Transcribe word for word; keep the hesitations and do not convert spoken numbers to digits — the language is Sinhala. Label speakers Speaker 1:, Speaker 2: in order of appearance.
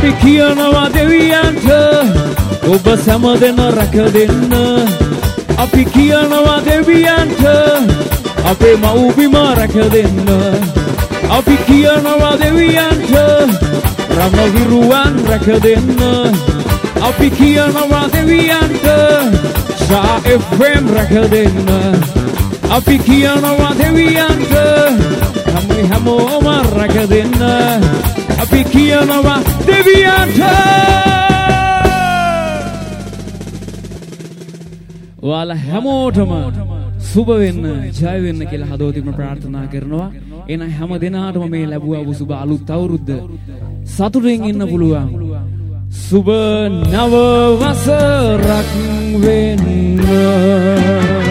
Speaker 1: අපි කියනවා දෙවියන්ට ඔබ සෑම දෙන රැක දෙන්න අපි කියනවා දෙවියන්ට අපේ මව්බිම රැක දෙන්න අපි කියනවා දෙවියන්ට රණවිරුවන් රැක දෙන්න අපි කියනවා දෙවියන්ට සා එෆ් එම් රැක දෙන්න අපි කියනවා දෙවියන්ට හැම හැමෝම රැක දෙන්න අපි කියනවා දෙවියන්ට ඔයාලා හැමෝටම සුබ වෙන්න ජය වෙන්න කියලා හදවතින්ම ප්‍රාර්ථනා කරනවා. එන හැම දිනාටම මේ ලැබුවා සුබ අලුත් අවුරුද්ද සතුටින් ඉන්න පුළුවන්. සුබ නව වසරක් වෙන්න.